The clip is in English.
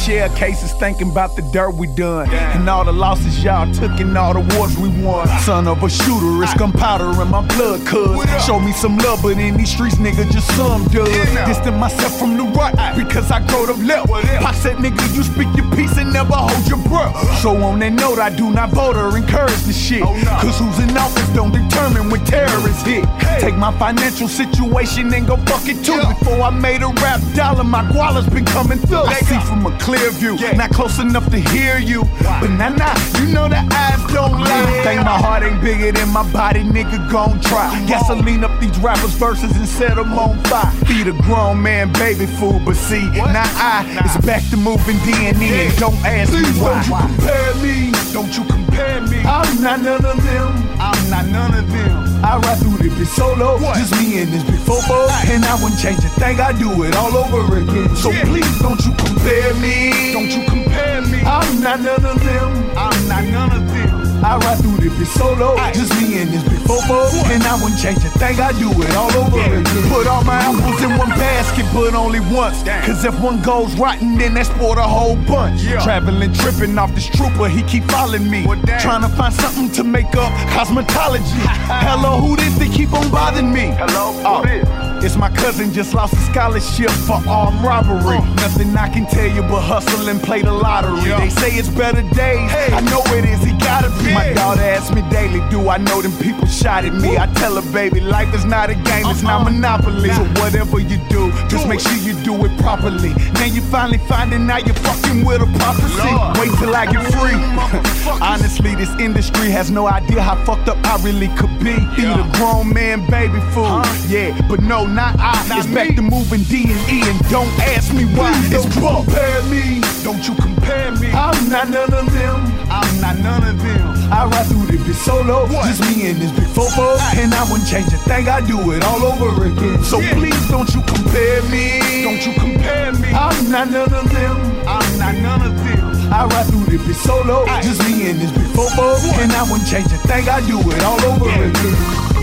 share cases thinking about the dirt we done. And all the losses y'all took and all the wars we won. Son of a shooter, it's gunpowder in my blood, cuz. Show me some love, but in these streets, nigga, just some does. Distant myself from the right, because I growed up left. Pop said, nigga, you speak your peace and never hold your breath. So on that note, I do not vote or encourage the shit. Cause who's in office don't determine when terrorists hit. Take my financial situation and go fuck it too. Before I made a rap dollar, my guala's been coming through. I see from a clear view, not close enough to hear you. But nah, you know the eyes don't lie. Think my heart ain't bigger than my body, nigga, gon' try. Gasoline up these rappers' verses and set them on fire. Feed a grown man baby food, but see, it's back to moving D&E and don't ask me why. Don't you compare me, don't you compare me. I'm not none of them, I'm not none of them. I ride through this bitch solo, just me and this big fofo. And I wouldn't change a thing, I do it all over again. So please don't you compare me, don't you compare me. I'm not none of them, I'm not none of them. I ride through this bitch solo, just me and this big fofo. And I wouldn't change a thing, I do it all over again. Put all my apples in one basket, but only once. Cause if one goes rotten, then that's for the whole bunch. Traveling, tripping off this trooper, he keep following me. Trying to find something to make up cosmetology. Hello, who this? They keep on bothering me. Hello, who this? It's my cousin, just lost a scholarship for armed robbery. Nothing I can tell you but hustle and play the lottery. They say it's better days, I know it is, it gotta be. My daughter asks me daily, do I know them people shot at me? I tell her, baby, life is not a game, it's not Monopoly. So whatever you do, just make sure you do it properly. Now you finally finding out you're fucking with a prophecy. Wait till I get free. Honestly, this industry has no idea how fucked up I really could be. Feed a grown man baby food, but no, not I. It's back to moving D&E and don't ask me why. Don't you compare me, don't you compare me. I'm not none of them, I'm not none of them. I ride through this bitch solo, just me and this big fofo. And I wouldn't change a thing, I do it all over again. So please don't you compare me, don't you compare me. I'm not none of them, I'm not none of them. I ride through this bitch solo, just me and this big fofo. And I wouldn't change a thing, I do it all over again.